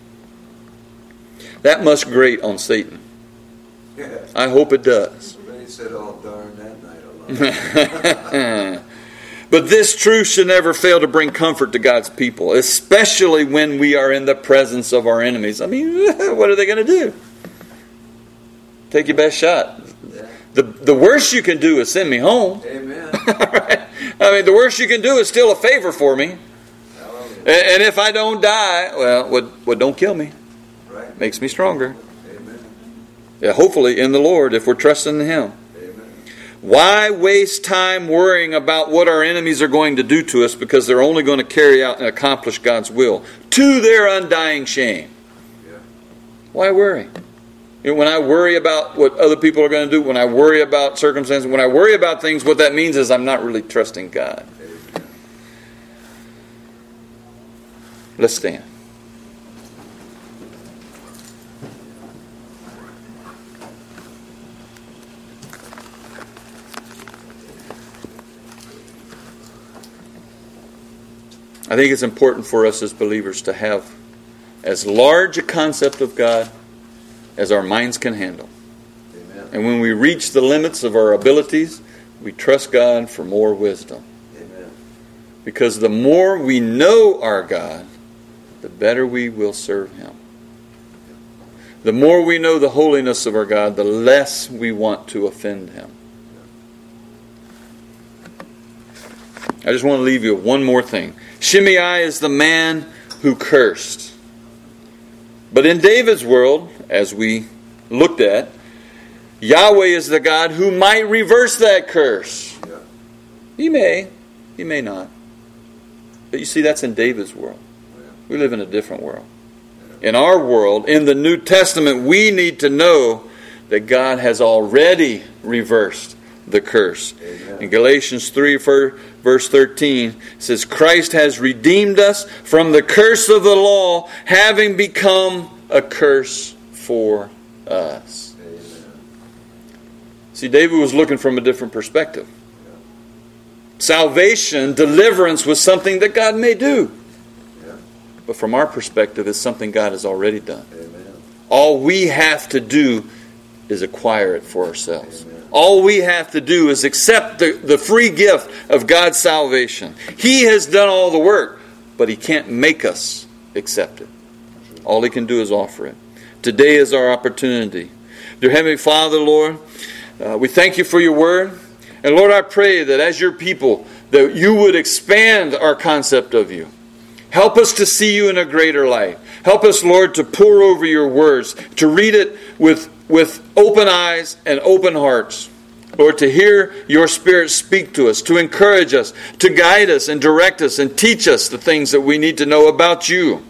That must grate on Satan. Yeah. I hope it does. He said, "Oh, darn that night alone." But this truth should never fail to bring comfort to God's people, especially when we are in the presence of our enemies. I mean, what are they going to do? Take your best shot. Yeah. The worst you can do is send me home. Amen. Right? I mean, the worst you can do is still a favor for me. Hallelujah. And if I don't die, well, what don't kill me Right. makes me stronger. Amen. Yeah, hopefully in the Lord, if we're trusting in Him. Why waste time worrying about what our enemies are going to do to us, because they're only going to carry out and accomplish God's will to their undying shame? Yeah. Why worry? You know, when I worry about what other people are going to do, when I worry about circumstances, when I worry about things, what that means is I'm not really trusting God. Amen. Let's stand. I think it's important for us as believers to have as large a concept of God as our minds can handle. Amen. And when we reach the limits of our abilities, we trust God for more wisdom. Amen. Because the more we know our God, the better we will serve Him. The more we know the holiness of our God, the less we want to offend Him. I just want to leave you with one more thing. Shimei is the man who cursed. But in David's world, as we looked at, Yahweh is the God who might reverse that curse. Yeah. He may not. But you see, that's in David's world. We live in a different world. In our world, in the New Testament, we need to know that God has already reversed the curse. Amen. In Galatians 3, verse 13, it says, Christ has redeemed us from the curse of the law, having become a curse for us. Amen. See, David was looking from a different perspective. Salvation, deliverance was something that God may do. Yeah. But from our perspective, it's something God has already done. Amen. All we have to do is acquire it for ourselves. Amen. All we have to do is accept the free gift of God's salvation. He has done all the work, but He can't make us accept it. All He can do is offer it. Today is our opportunity. Dear Heavenly Father, Lord, we thank You for Your Word. And Lord, I pray that as Your people, that You would expand our concept of You. Help us to see You in a greater light. Help us, Lord, to pore over Your words, to read it with open eyes and open hearts. Lord, to hear Your Spirit speak to us, to encourage us, to guide us and direct us and teach us the things that we need to know about You.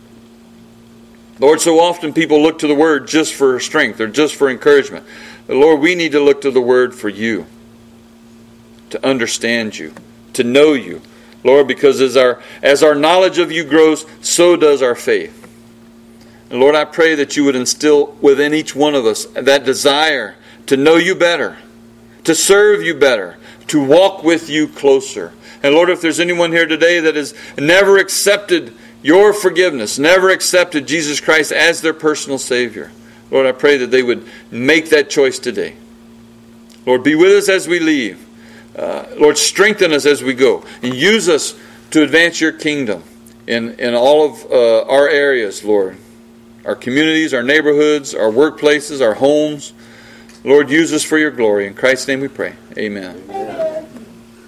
Lord, so often people look to the Word just for strength or just for encouragement. But Lord, we need to look to the Word for You, to understand You, to know You. Lord, because as our knowledge of You grows, so does our faith. And Lord, I pray that You would instill within each one of us that desire to know You better, to serve You better, to walk with You closer. And Lord, if there's anyone here today that has never accepted Your forgiveness, never accepted Jesus Christ as their personal Savior, Lord, I pray that they would make that choice today. Lord, be with us as we leave. Lord, strengthen us as we go. And use us to advance Your kingdom in all of our areas, Lord. Our communities, our neighborhoods, our workplaces, our homes. Lord, use us for Your glory. In Christ's name we pray. Amen.